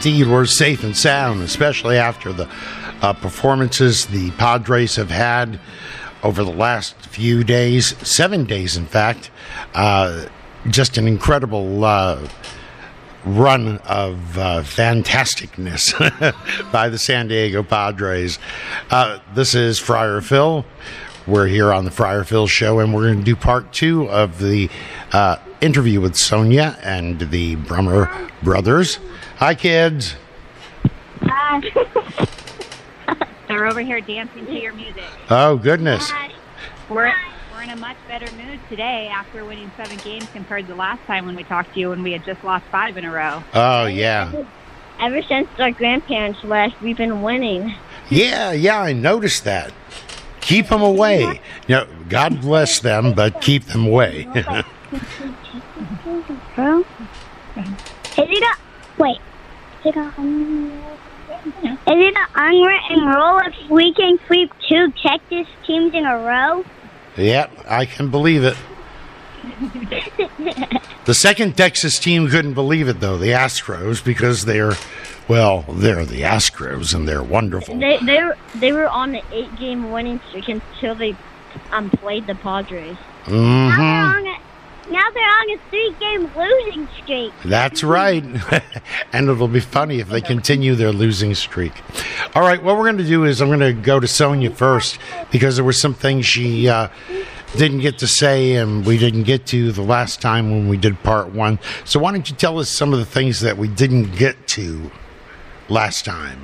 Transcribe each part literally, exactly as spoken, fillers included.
indeed, we're safe and sound, especially after the uh, performances the Padres have had over the last few days, seven days, in fact. Uh, just an incredible uh, run of uh, fantasticness by the San Diego Padres. Uh, this is Friar Phil. We're here on the Friar Phil Show, and we're going to do part two of the uh, interview with Sonia and the Brummer brothers. Hi, kids. Hi. They're over here dancing to your music. Oh, goodness. Hi. We're, we're in a much better mood today after winning seven games compared to last time when we talked to you when we had just lost five in a row. Oh, yeah. Ever since our grandparents left, we've been winning. Yeah, yeah, I noticed that. Keep them away. You know, God bless them, but keep them away. Bro? Is it a... Wait. Is it a... Um, is it an unwritten rule if we can sweep two Texas teams in a row? Yep, I can believe it. The second Texas team couldn't believe it, though, the Astros, because they're, well, they're the Astros, and they're wonderful. They they were, they were on an eight-game winning streak until they um, played the Padres. Mm-hmm. Now they're on a, now they're on a three-game losing streak. That's right. And it'll be funny if they continue their losing streak. All right, what we're going to do is I'm going to go to Sonia first, because there were some things she uh, didn't get to say and we didn't get to the last time when we did part one. So why don't you tell us some of the things that we didn't get to last time?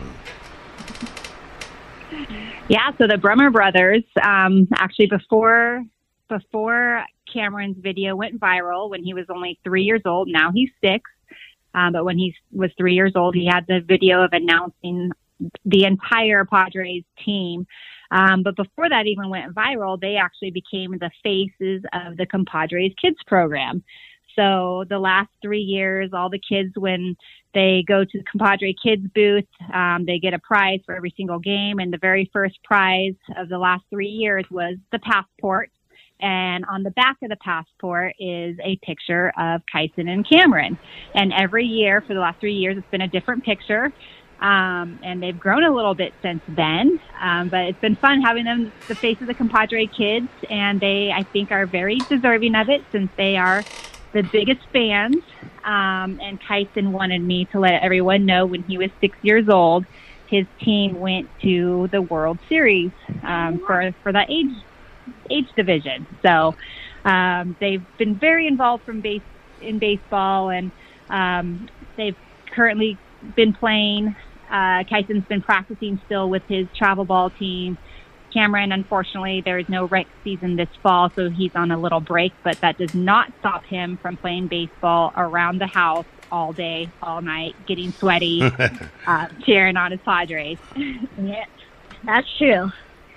Yeah, so the Brummer brothers, um, actually before before Cameron's video went viral when he was only three years old, now he's six, um, but when he was three years old, he had the video of announcing the entire Padres team. Um, but before that even went viral, they actually became the faces of the Compadres Kids program. So the last three years, all the kids, when they go to the Compadre Kids booth, um, they get a prize for every single game. And the very first prize of the last three years was the passport. And on the back of the passport is a picture of Kyson and Cameron. And every year for the last three years, it's been a different picture. Um, and they've grown a little bit since then. Um, but it's been fun having them the face of the Compadre Kids. And they, I think, are very deserving of it since they are the biggest fans. Um, and Kyson wanted me to let everyone know when he was six years old, his team went to the World Series um, for, for the age age division. So um, they've been very involved from base in baseball, and um, they've currently been playing. Uh, Kyson's been practicing still with his travel ball team. Cameron, unfortunately, there is no rec season this fall, so he's on a little break, but that does not stop him from playing baseball around the house all day, all night, getting sweaty, uh, cheering on his Padres. Yeah, that's true.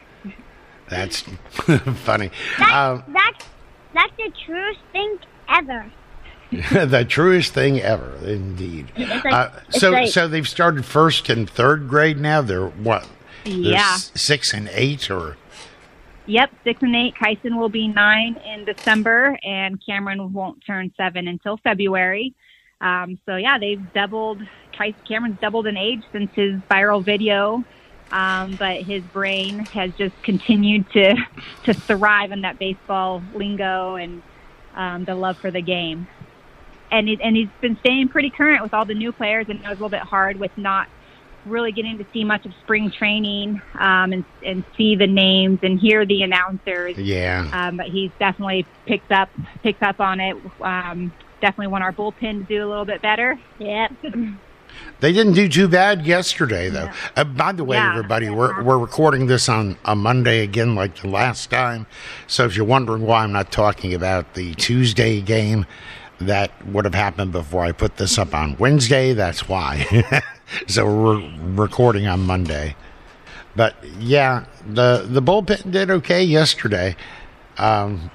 That's funny. That's, um, that's, that's the truest thing ever. The truest thing ever, indeed. It's like, uh, it's so, like, so they've started first and third grade now. They're what? They're Yeah. s- six and eight, or Yep, six and eight. Kyson will be nine in December, and Cameron won't turn seven until February. Um, so yeah, they've doubled. Ky- Cameron's doubled in age since his viral video, um, but his brain has just continued to to thrive in that baseball lingo and um, the love for the game. And it, and he's been staying pretty current with all the new players, and it was a little bit hard with not really getting to see much of spring training um, and and see the names and hear the announcers. yeah. Um, but he's definitely picked up picked up on it. Um, definitely want our bullpen to do a little bit better. Yep. They didn't do too bad yesterday, though. Yeah. Uh, by the way, Yeah. everybody, we're we're recording this on a Monday again, like the last time. So if you're wondering why I'm not talking about the Tuesday game that would have happened before I put this up on Wednesday, that's why. So we're recording on Monday. But yeah, the the bullpen did okay yesterday. Um,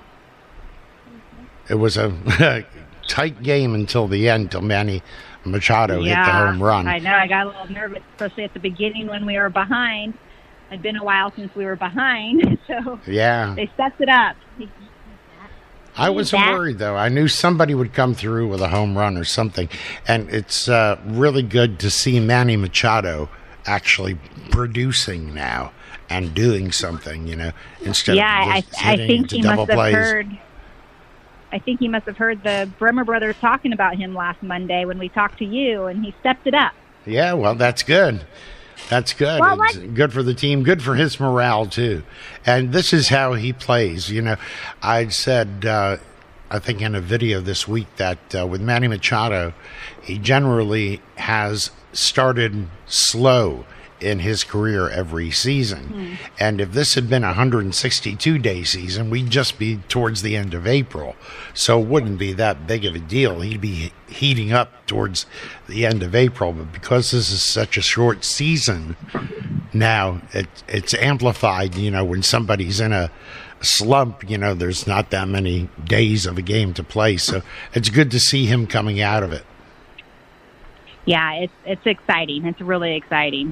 it was a tight game until the end, till Manny Machado yeah, hit the home run. I know. I got a little nervous, especially at the beginning when we were behind. It'd been a while since we were behind, so Yeah. they stepped it up. I wasn't that. worried, though. I knew somebody would come through with a home run or something. And it's uh, really good to see Manny Machado actually producing now and doing something, you know, instead Yeah, of just I, I hitting think into he double must have plays. heard. I think he must have heard the Bremer brothers talking about him last Monday when we talked to you, and he stepped it up. Yeah, well, that's good. That's good. Well, It's good for the team, good for his morale, too. And this is how he plays. You know, I said, uh, I think in a video this week that uh, with Manny Machado, he generally has started slow in his career every season. Hmm. And if this had been a one hundred sixty-two day season, we'd just be towards the end of April. So it wouldn't be that big of a deal. He'd be heating up towards the end of April. But because this is such a short season now, it, it's amplified, you know, when somebody's in a slump, you know, there's not that many days of a game to play. So it's good to see him coming out of it. Yeah, it's it's exciting. It's really exciting.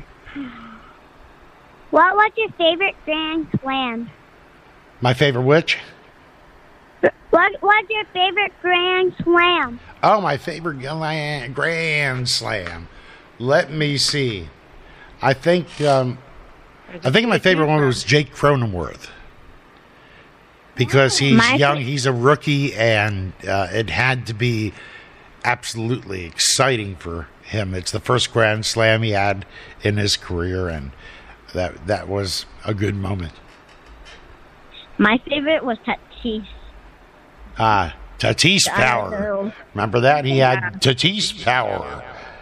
What was your favorite Grand Slam? My favorite which? What was your favorite Grand Slam? Oh, my favorite Grand Grand Slam. Let me see. I think um, I think my favorite one was Jake Cronenworth because he's My young, fa- he's a rookie, and uh, it had to be absolutely exciting for him. It's the first Grand Slam he had in his career, and that that was a good moment. My favorite was Tatis. Ah, Tatis power. Remember that? He had Tatis power.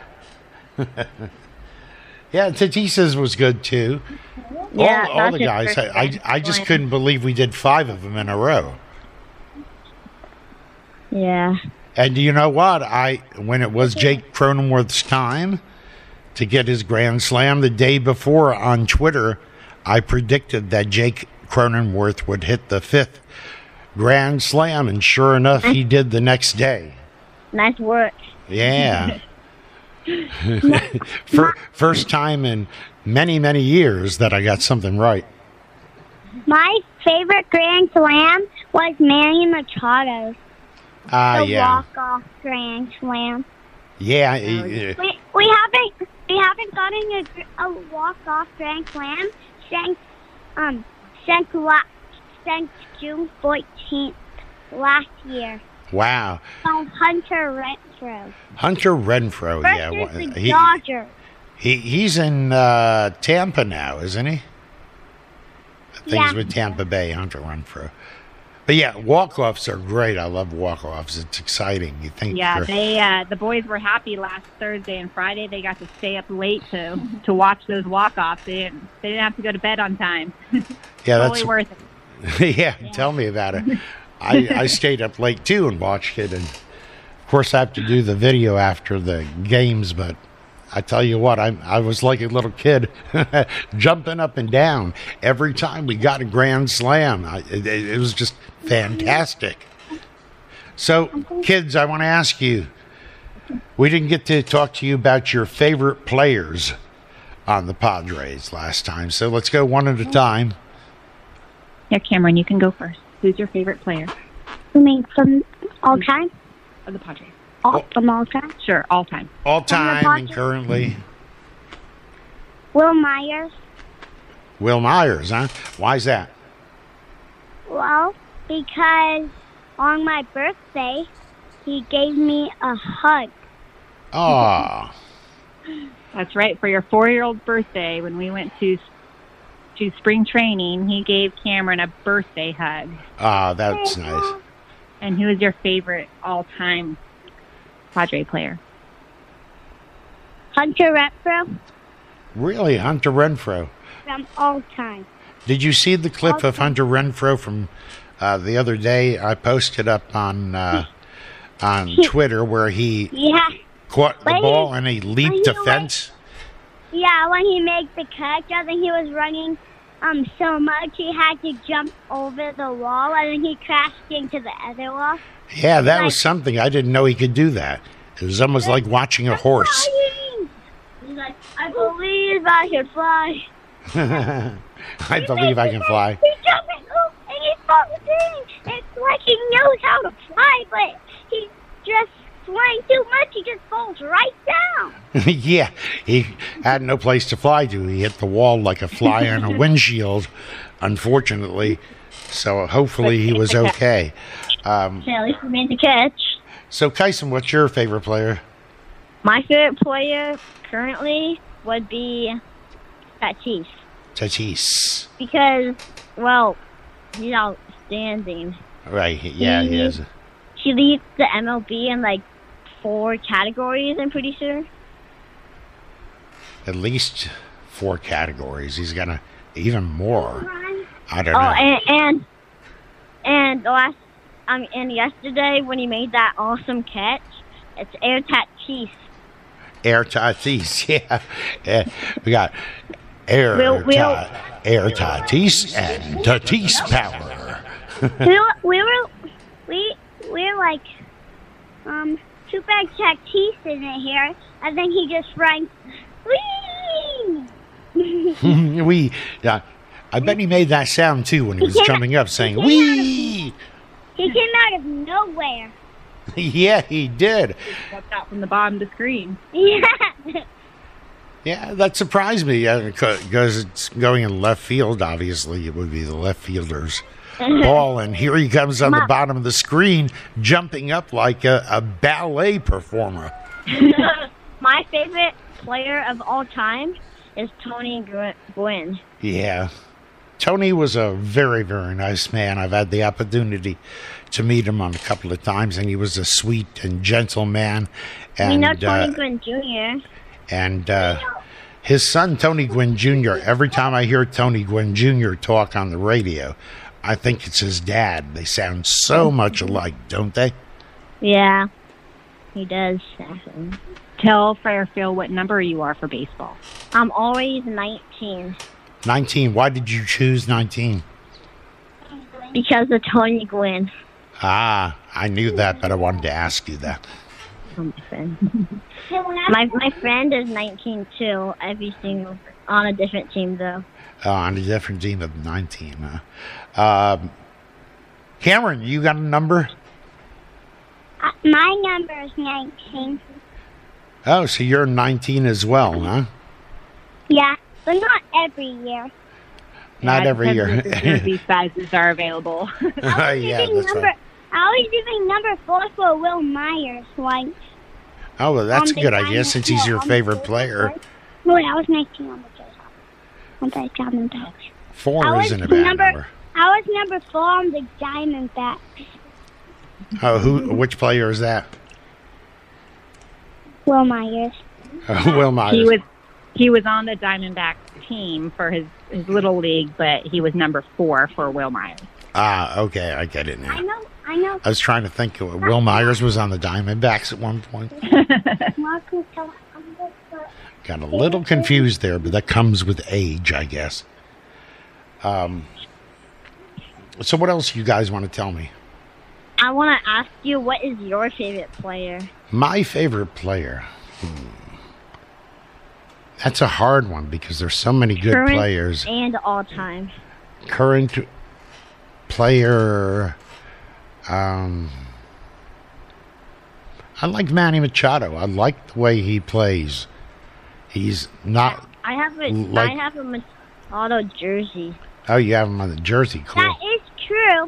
Yeah, Tatis's was good too. Yeah, all all that's the his guys. first I, I, Grand I just Slam. couldn't believe we did five of them in a row. Yeah. And you know what? I when it was Jake Cronenworth's time to get his Grand Slam the day before on Twitter, I predicted that Jake Cronenworth would hit the fifth Grand Slam, and sure enough, he did the next day. Nice work. Yeah. For, first time in many, many years that I got something right. My favorite Grand Slam was Manny Machado's. Ah, the yeah. walk-off Grand Slam. Yeah. eh, We, we haven't we haven't gotten a, gr- a walk-off Grand Slam since um since la- since June fourteenth last year. Wow. From Hunter Renfroe Hunter Renfroe, versus yeah. wha- the He, Dodgers. he He's in uh, Tampa now, isn't he? I think Yeah. he's with Tampa Bay, Hunter Renfroe. But yeah, walk-offs are great. I love walk-offs. It's exciting. You think Yeah, you're- they uh, the boys were happy last Thursday and Friday. They got to stay up late to to watch those walk-offs. They didn't they didn't have to go to bed on time. yeah, Totally that's worth it. yeah, tell me about it. I, I stayed up late too and watched it, and of course I have to do the video after the games. But I tell you what, I I was like a little kid, jumping up and down every time we got a grand slam. I, it, it was just fantastic. So, kids, I want to ask you. We didn't get to talk to you about your favorite players on the Padres last time, so let's go one at a time. Yeah, Cameron, you can go first. Who's your favorite player You mean from all time? of the Padres? All, from all time? Sure, all time. All time and Padres. currently. Will Myers. Will Myers, huh? Why's that? Well, because on my birthday, he gave me a hug. Oh, That's right. For your four-year-old birthday, when we went to to spring training, he gave Cameron a birthday hug. ah, that's nice. And who is your favorite all-time Padre player? Hunter Renfroe Really, Hunter Renfroe. from all time. Did you see the clip of Okay. Hunter Renfroe from uh, the other day? I posted up on uh, on Twitter where he Yeah, caught the When he- ball and he when leaped he the went- fence. yeah. When he made the catch, I think he was running um so much he had to jump over the wall, and then he crashed into the other wall. Yeah, that was Like- something. I didn't know he could do that. It was almost like watching a horse. Flying! He's like, I believe I can fly. I believe I can fly. He's jumping, oh, and he's whole thing. It's like he knows how to fly, but he's just flying too much. He just falls right down. Yeah, he had no place to fly to. He hit the wall like a fly on a windshield, unfortunately. So hopefully he was okay. Um, Yeah, at least he made the catch. so, Kyson, what's your favorite player? My favorite player currently would be Tatis. Tatis. Because, well, he's outstanding. Right, yeah, he is. He leads the M L B in like four categories, I'm pretty sure. At least four categories. He's got a, even more. I don't Oh, know. and and and the last, um, and yesterday when he made that awesome catch, it's Air Tatis. Air Tatis, yeah. yeah. We got Air, We'll- we'll- Ta- Air Tatis and Tatis power. we were, we were, we we were like, um, too bad Tatis isn't here, and then he just rang, whee! we, uh, I bet he made that sound too when he was He came- jumping up, saying he came "wee." He came out of nowhere. Yeah, he did. Stepped out from the bottom of the screen. Yeah. Yeah, that surprised me because it's going in left field. Obviously, it would be the left fielder's ball, and here he comes on the Ma- bottom of the screen, jumping up like a, a ballet performer. My favorite player of all time is Tony Gw- Gwynn. Yeah. Tony was a very, very nice man. I've had the opportunity to meet him on a couple of times, and he was a sweet and gentle man. And, we know Tony uh, Gwynn Junior and uh, his son, Tony Gwynn Junior, every time I hear Tony Gwynn Junior talk on the radio, I think it's his dad. They sound so much alike, don't they? Yeah, he does. Tell Fairfield what number you are for baseball. I'm always nineteen nineteen. Why did you choose nineteen? because of Tony Gwynn. Ah, I knew that, but I wanted to ask you that. Oh, my friend. my my friend is nineteen too. Every single on a different team though. Uh, on a different team of nineteen. Huh? Um, Cameron, you got a number? Uh, my number is nineteen. Oh, so you're nineteen as well, huh? Yeah, but not every year. Not Yeah, every year. depends if the jersey sizes are available. I was yeah, giving that's number. right. I was giving number four for Will Myers. Like, Oh, well, that's on a the good idea diamond since he's your on the favorite jersey, player. right? No, wait, I was nineteen on the jersey. Once I got them back. Four I was isn't a bad number- number. I was number four on the Diamondbacks. Oh, who? Which player is that? Will Myers. Oh, Will Myers. he was he was on the Diamondbacks team for his, his little league, but he was number four for Will Myers. Ah, okay, I get it I now. know. I know. I was trying to think. uh, Will Myers was on the Diamondbacks at one point. Marcus, tell- Got a little confused there, but that comes with age, I guess. Um. So, what else you guys want to tell me? I want to ask you, what is your favorite player? My favorite player. Hmm. That's a hard one because there's so many good Current players. and all time. Current player. Um, I like Manny Machado. I like the way he plays. He's not. I have a Like- I have a Machado jersey. Oh, you have him on the jersey. Cool. That is true.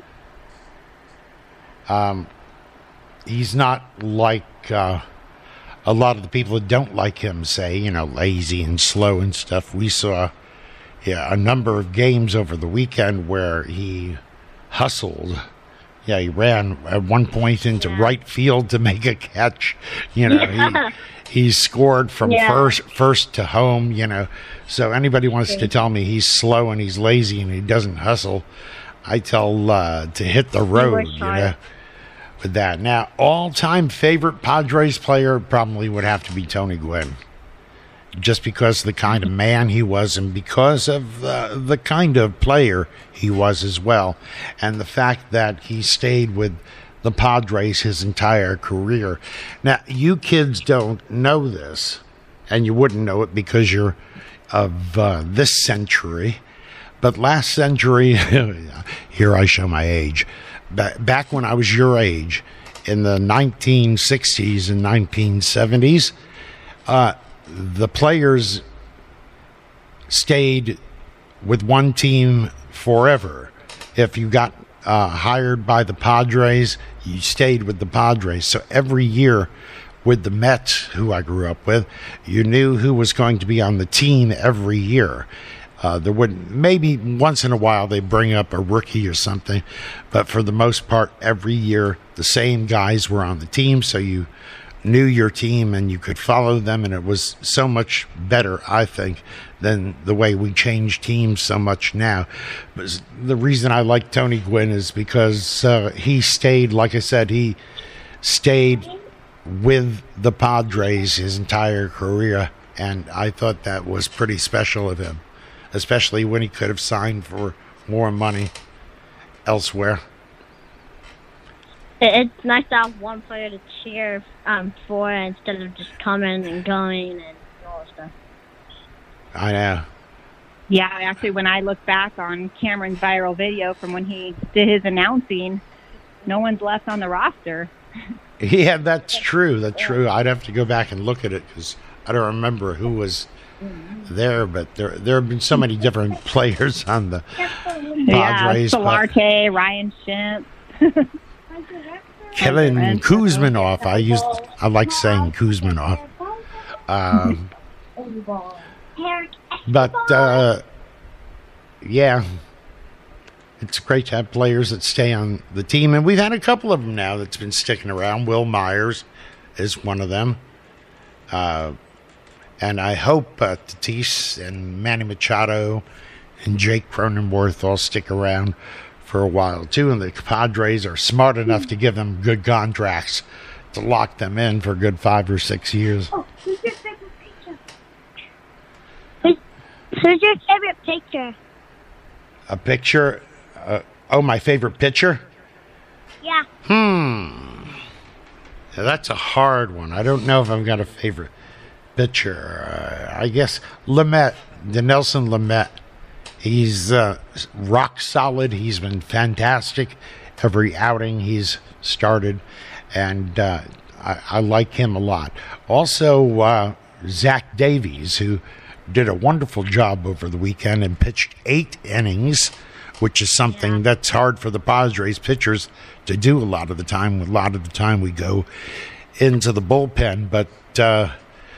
Um, he's not like uh, a lot of the people that don't like him say, you know, lazy and slow and stuff. We saw yeah, a number of games over the weekend where he hustled. Yeah, he ran at one point into Yeah. right field to make a catch. You know, Yeah. he, he scored from Yeah. first first to home, you know. So anybody wants to tell me he's slow and he's lazy and he doesn't hustle, I tell uh, to hit the road, works you hard. know, with that. Now, all-time favorite Padres player probably would have to be Tony Gwynn, just because of the kind of man he was and because of uh, the kind of player he was as well, and the fact that he stayed with the Padres his entire career. Now, you kids don't know this, and you wouldn't know it because you're of uh, this century, but last century, here I show my age. Ba- back when I was your age, in the nineteen sixties and nineteen seventies, uh, the players stayed with one team forever. If you got uh, hired by the Padres, you stayed with the Padres. So every year with the Mets, who I grew up with, you knew who was going to be on the team every year. Uh, there would maybe once in a while they bring up a rookie or something, but for the most part, every year the same guys were on the team, so you knew your team and you could follow them, and it was so much better, I think, than the way we change teams so much now. But the reason I like Tony Gwynn is because uh, he stayed, like I said, he stayed with the Padres his entire career, and I thought that was pretty special of him, especially when he could have signed for more money elsewhere. It's nice to have one player to cheer um, for instead of just coming and going and all that stuff. I know. Yeah, actually, when I look back on Cameron's viral video from when he did his announcing, no one's left on the roster. Yeah, that's true. That's true. I'd have to go back and look at it because I don't remember who was there, but there there have been so many different players on the Padres. Yeah, Solarte, Ryan Schimpf. Kevin Kuzminoff. I used. I like saying Kuzminoff. Um, but uh, yeah, it's great to have players that stay on the team, and we've had a couple of them now that's been sticking around. Will Myers is one of them, uh, and I hope uh, Tatis and Manny Machado and Jake Cronenworth all stick around for a while too, and the Padres are smart enough to give them good contracts to lock them in for a good five or six years. Oh, who's your favorite picture? Who's, who's your favorite picture? A picture? Uh, oh, my favorite pitcher? Yeah. Hmm. Yeah, that's a hard one. I don't know if I've got a favorite pitcher. Uh, I guess Lamet, Dinelson Lamet. He's uh, rock solid. He's been fantastic every outing he's started, and uh, I, I like him a lot. Also, uh, Zach Davies, who did a wonderful job over the weekend and pitched eight innings, which is something yeah. that's hard for the Padres pitchers to do a lot of the time. A lot of the time we go into the bullpen, but uh,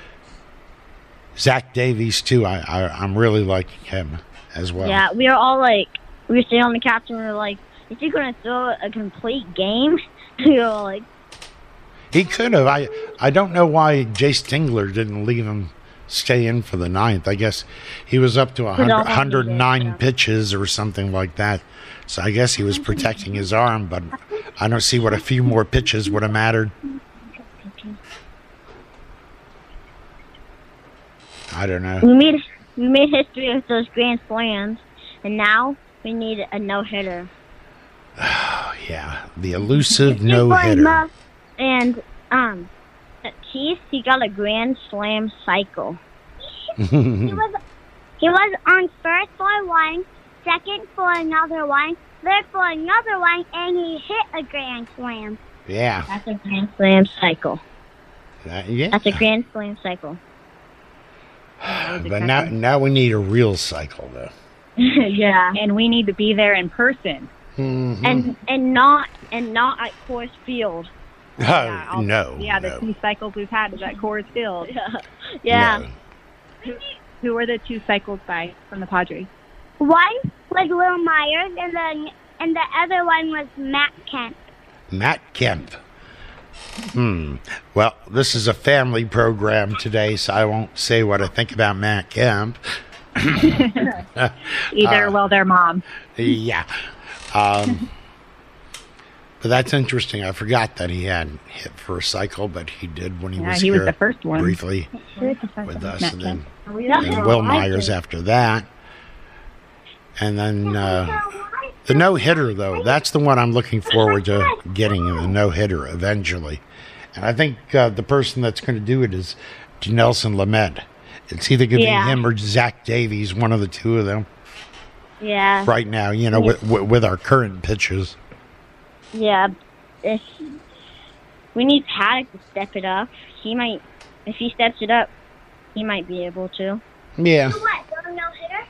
Zach Davies, too, I, I, I'm really liking him as well. Yeah, we were all like, we were sitting on the couch and we were like, is he going to throw a complete game? We were like, he could have. I I don't know why Jace Tingler didn't leave him stay in for the ninth. I guess he was up to one hundred, one hundred nine yeah. pitches or something like that. So I guess he was protecting his arm, but I don't see what a few more pitches would have mattered. I don't know. We made we made history with those grand slams, and now we need a no hitter. Oh yeah, the elusive no hitter. And um, at Chiefs, he got a grand slam cycle. he was he was on first for one, second for another one, third for another one, and he hit a grand slam. Yeah, that's a grand slam cycle. Uh, yeah, that's a grand slam cycle. But now, now we need a real cycle, though. Yeah, and we need to be there in person, mm-hmm. and and not and not at Coors Field. Oh, yeah, I'll, no. Yeah, the no. two cycles we've had is at Coors Field. Yeah. yeah. No. Who, who are the two cycles by from the Padres? One was Will Myers, and the and the other one was Matt Kemp. Matt Kemp. Hmm. Well, this is a family program today, so I won't say what I think about Matt Kemp. Either, uh, well, their mom. Yeah. Um, but that's interesting. I forgot that he hadn't hit for a cycle, but he did when he yeah, was he here was the first one. briefly with us. Matt And then Kemp. and Will Myers after that. And then uh, the no-hitter, though, that's the one I'm looking forward to getting, the no-hitter eventually. And I think uh, the person that's going to do it is Dinelson Lamet. It's either going to yeah. be him or Zach Davies, one of the two of them. Yeah. right now, you know, with, with, with our current pitchers. Yeah. If we need Paddock to step it up. He might, if he steps it up, he might be able to. Yeah. What? No hitter?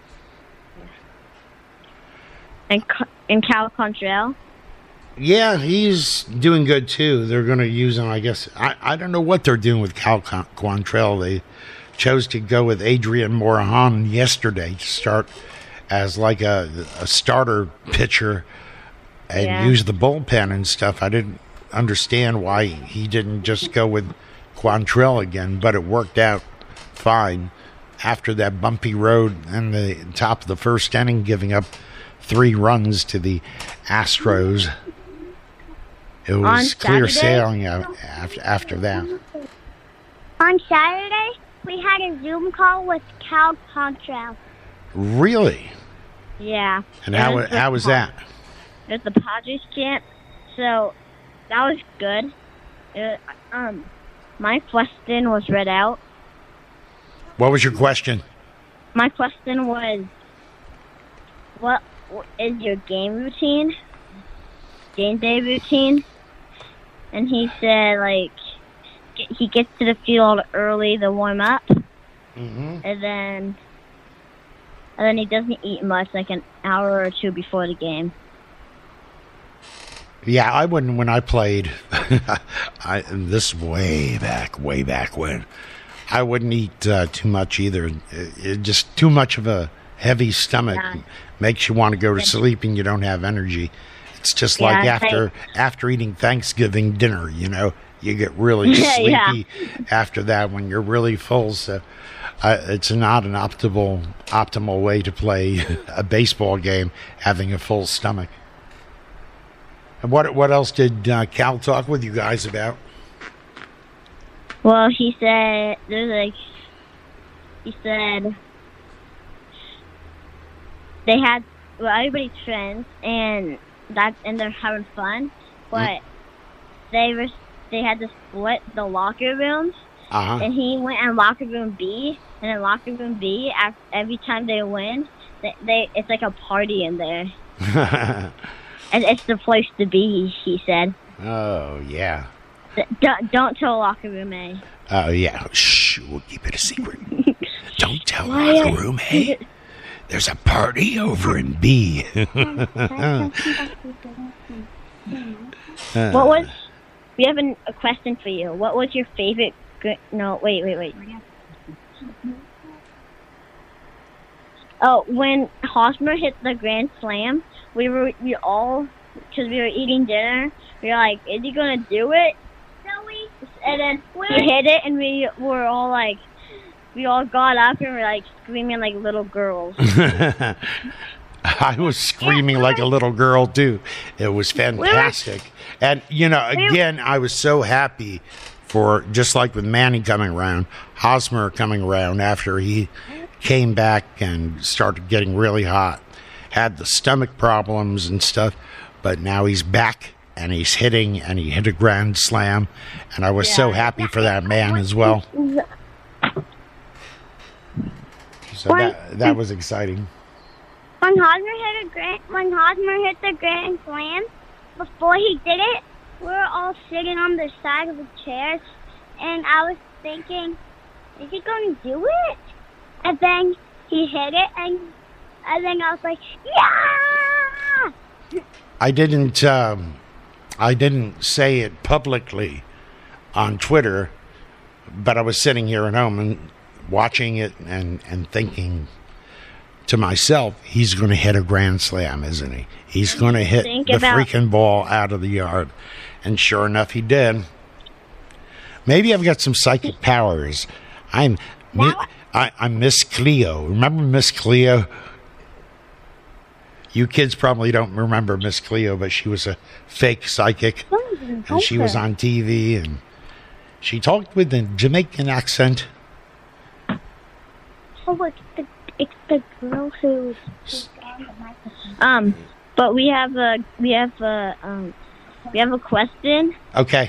And and Cal Quantrill. Yeah, he's doing good too. They're going to use him, I guess. I, I don't know what they're doing with Cal Quantrill. They chose to go with Adrian Morejon yesterday to start as like a, a starter pitcher and Yeah. use the bullpen and stuff. I didn't understand why he didn't just go with Quantrill again, but it worked out fine after that bumpy road and the top of the first inning, giving up three runs to the Astros. It On was clear Saturday? sailing a- after, after that. On Saturday, we had a Zoom call with Cal Quantrill. Really? Yeah. And how It was how the was Pa- that? It was the Padres camp, so that was good. It, um, my question was read out. What was your question? My question was, what is your game routine? Game day routine? And he said, like, get- he gets to the field early to warm up, Mm-hmm. and then and then he doesn't eat much, like an hour or two before the game. Yeah, I wouldn't when I played. I this way back, way back when. I wouldn't eat uh, too much either. It, it just too much of a heavy stomach Yeah. makes you want to go to sleep and you don't have energy. It's just like Yeah, after after eating Thanksgiving dinner, you know, you get really Yeah, sleepy after that when you're really full. So uh, it's not an optimal optimal way to play a baseball game, having a full stomach. And what what else did uh, Cal talk with you guys about? Well, he said there's like he said they had well everybody's friends and that and they're having fun, but they were they had to split the locker rooms, Uh huh. and he went in locker room B, and in locker room B, af- every time they win, they, they it's like a party in there, and it's the place to be. He said, Oh yeah. "Don't don't tell locker room A." Oh yeah. Shh. We'll keep it a secret. Don't tell Quiet. locker room. Hey, there's a party over in B. What was? We have an, a question for you. What was your favorite? Gr- no, wait, wait, wait. Oh, when Hosmer hit the grand slam, we were we all because we were eating dinner. We were like, "Is he gonna do it?" No, we. And then he hit it, and we were all like, we all got up and were like screaming like little girls. I was screaming like a little girl too. It was fantastic. And you know, again, I was so happy for, just like with Manny coming around, Hosmer coming around after he came back and started getting really hot. Had the stomach problems and stuff, but now he's back and he's hitting and he hit a grand slam, and I was so Yeah. happy for that man as well. So that that was exciting. When Hosmer hit a grand, when Hosmer hit the grand slam, before he did it, we were all sitting on the side of the chairs, and I was thinking, is he going to do it? And then he hit it, and and then I was like, yeah! I didn't um, I didn't say it publicly on Twitter, but I was sitting here at home and watching it and, and thinking to myself, he's going to hit a grand slam, isn't he? He's going to hit Think the about- freaking ball out of the yard. And sure enough, he did. Maybe I've got some psychic powers. I'm Mi- I, I'm Miss Cleo. Remember Miss Cleo? You kids probably don't remember Miss Cleo, but she was a fake psychic, and she was on T V, and she talked with a Jamaican accent. Oh, it's the, it's the girl who. Um, but we have a we have a um we have a question. Okay.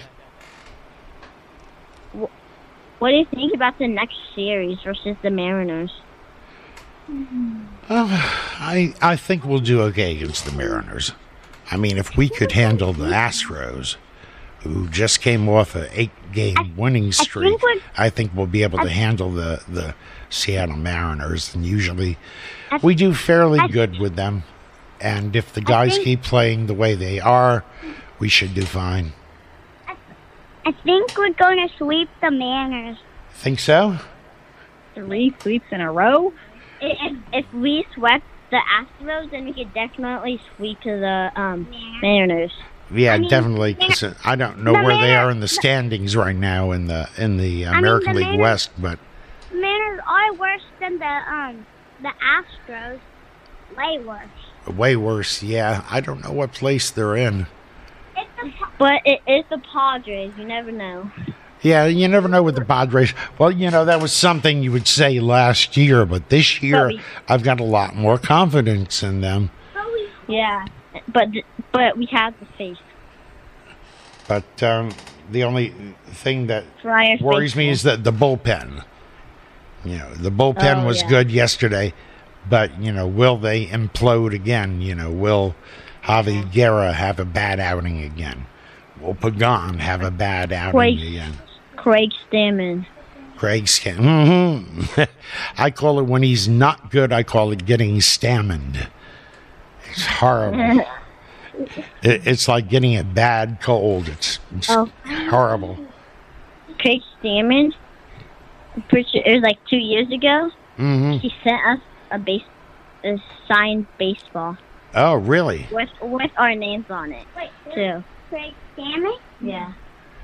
What do you think about the next series versus the Mariners? I I think we'll do okay against the Mariners. I mean, if we could handle the Astros, who just came off an eight-game winning streak, I think, I think we'll be able to handle the, the Seattle Mariners. And usually we do fairly good with them. And if the guys think, keep playing the way they are, we should do fine. I, I think we're going to sweep the Mariners. Think so? Three sweeps in a row? If, if we swept the Astros, then we could definitely sweep to the um, Mariners. Yeah, I mean, definitely. Cause I don't know the where they Mariners, are in the standings right now in the in the I mean, American the League Mariners, West, but the Mariners are worse than the um the Astros. Way worse. way worse. Yeah, I don't know what place they're in. It's the, but it is the Padres. You never know. Yeah, you never know with the Padres. Well, you know, that was something you would say last year, but this year But we- I've got a lot more confidence in them. Yeah, but but we have the face. But um, the only thing that Friars worries me faithful. is that the bullpen. You know, the bullpen Oh, was yeah. good yesterday, but, you know, will they implode again? You know, will Javi Guerra have a bad outing again? Will Pagan have a bad outing Craig, again? Craig Stammen. Craig Scan. Mm-hmm. I call it when he's not good, I call it getting stammened. It's horrible. it, it's like getting a bad cold. It's, it's Oh. horrible. Craig Stammen. I'm pretty sure it was like two years ago. Mm-hmm. He sent us a base, a signed baseball Oh, really? with with our names on it too. Craig Stammen. Yeah.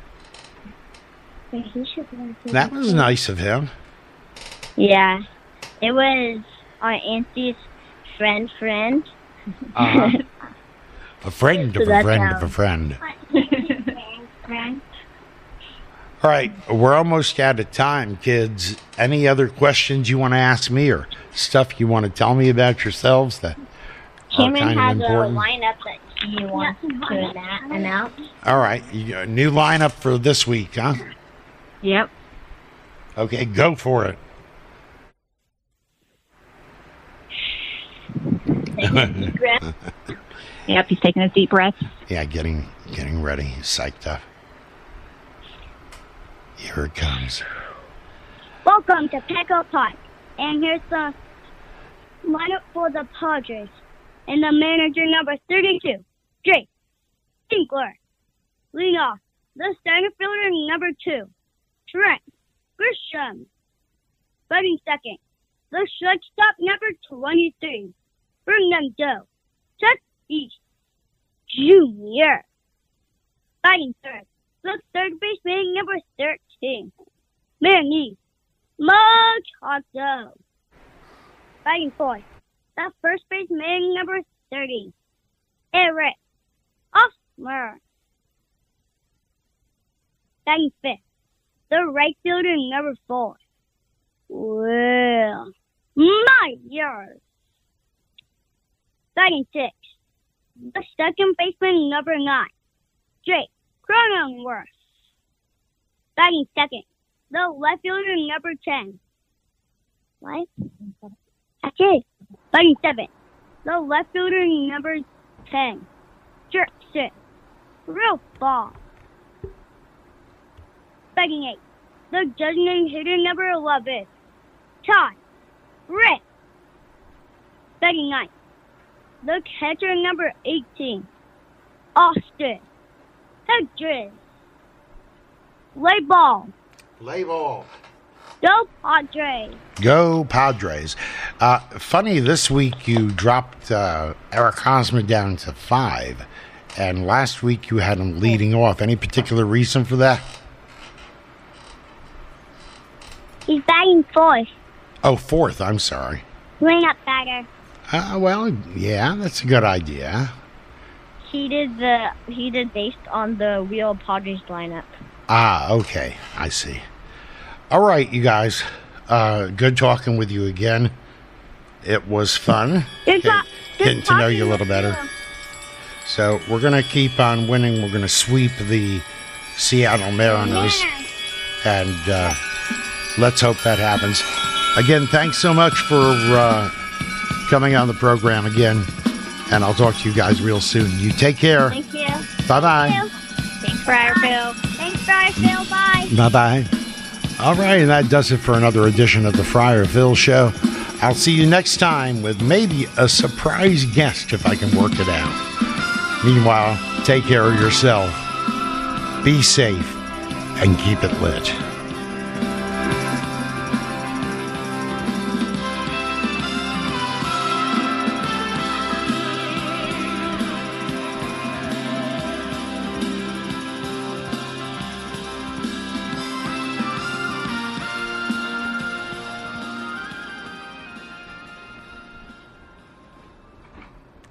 Wait, he should be- That was nice of him. Yeah, it was our auntie's friend friend. Uh-huh. A friend So of a that's friend how- of a friend. friend. All right, we're almost out of time, kids. Any other questions you want to ask me or stuff you want to tell me about yourselves that are Cameron kind has of a important? lineup that he wants to anna- announce. All right, you got a new lineup for this week, huh? Yep. Okay, go for it. Yep, he's taking a deep breath. Yeah, getting getting ready, psyched up. Here it comes. Welcome to Petco Park, and here's the lineup for the Padres. And the manager number thirty-two, Jake Tinkler. Leading off, the center fielder number two, Trent Grisham. Batting second, the shortstop number twenty-three, Fernando Tatis Junior Batting third, the third baseman number thirteen, Manny Machado. Batting fourth, the first baseman number thirty, Eric Osmer. Batting fifth, the right fielder number four, Will Myers. Batting sixth, the second baseman number nine, Jake Cronenworth. Batting second, the left fielder number ten. What? That's it. Batting seven, the left fielder number ten, Jerkson. Real ball. Batting eight, the judgment hitter number eleven, Todd Rick. Batting nine, the catcher number eighteen, Austin Hedges. Play ball. Play ball. Go Padres. Go Padres. Uh, funny, this week you dropped uh, Eric Hosmer down to five, and last week you had him leading off. Any particular reason for that? He's batting fourth. Oh, fourth, I'm sorry. Line up batter. Uh, well, yeah, that's a good idea. He did the he did based on the real Padres lineup. Ah, okay, I see. All right, you guys. Uh, good talking with you again. It was fun Good get- talk- good getting to know talking you a little with better. you. So we're going to keep on winning. We're going to sweep the Seattle Mariners, and uh, let's hope that happens. Again, thanks so much for uh, coming on the program again. And I'll talk to you guys real soon. You take care. Thank you. Bye-bye. Thank you. Thanks, Friar Phil. Thanks, Friar Phil. Bye. Bye-bye. All right, and that does it for another edition of the Friar Phil Show. I'll see you next time with maybe a surprise guest if I can work it out. Meanwhile, take care of yourself. Be safe and keep it lit.